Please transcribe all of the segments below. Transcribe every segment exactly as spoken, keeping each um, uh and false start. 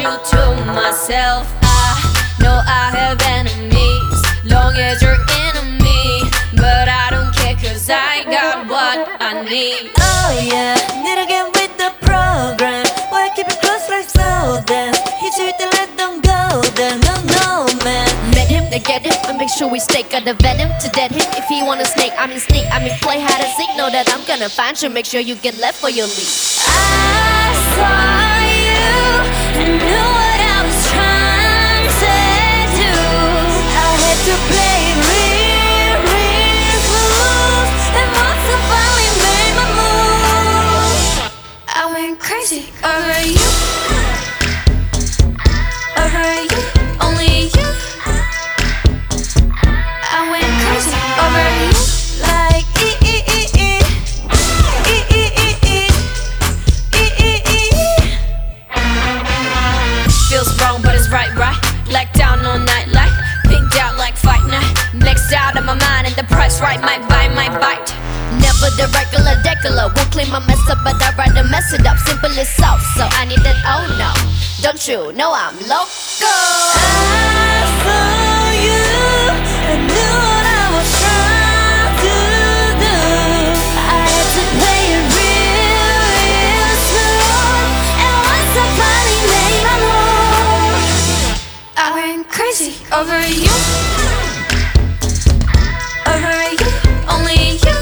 you to myself. I know I have enemies, long as you're enemy. But I don't care cause I got what I need. Oh yeah, need to get with the program. Why keep it close like so dance? Hit you with the let them go, then no no man. Met him to get him, but make sure we stake out the venom to dead him. If he wanna snake, I mean sneak, I mean play hide and seek. Know that I'm gonna find you, make sure you get left for your lead. I saw you and knew what I was trying to do. I had to play it real, real smooth. And once I finally made my move, I went crazy over you, over you, only you. I went crazy over you, like e e e e e e e e e e e. Feels wrong but it's right, right. Blacked out all night like pinked out like fight night. Next out of my mind and the price right might buy my bite. Never the regular degular, won't clean my mess up, but I'd rather mess it up. Simple as so, so I need that. Oh no, don't you know I'm loco? I saw you and knew what I was trying to do. I had to play it real, real smooth. And once I finally made my move, I went crazy over you, over you, only you.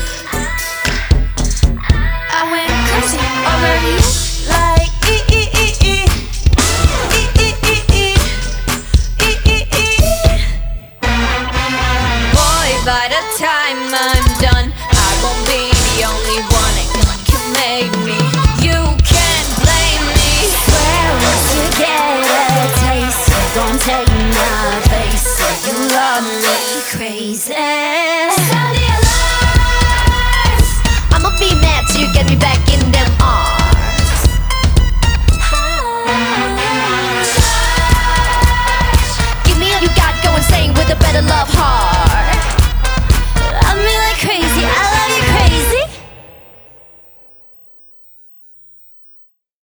I went crazy over you, like e e e e e e e e e e e. Boy, by the time I'm done, I won't be the only one that can make me. You can't blame me. Swear once you get a taste, you gon' take my face. You love me crazy.